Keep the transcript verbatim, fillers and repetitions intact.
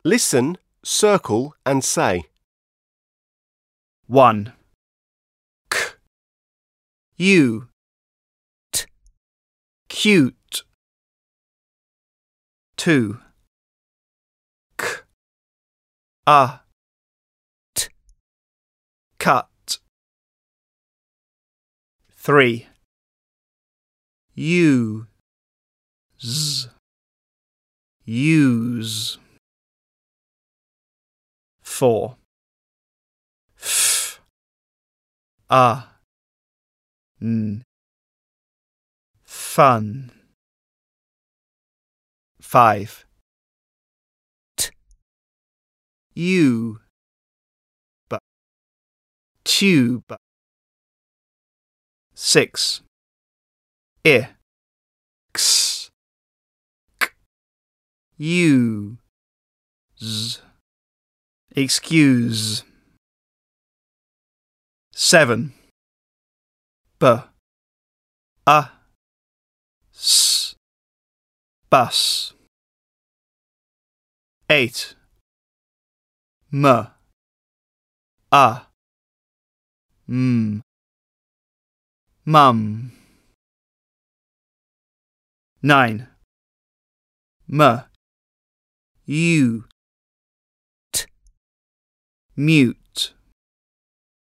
Listen, circle and say. one. K, U. T. Cute. two. k, A. T. Cut. three. U. Z. Use. four. F. A. N. Fun. five. T. U. B. Tube. six. I. x, U. Z. Excuse. seven. B. A. S. Bus. eight. M. A. M. Mum. nine. M. U. T. Mute.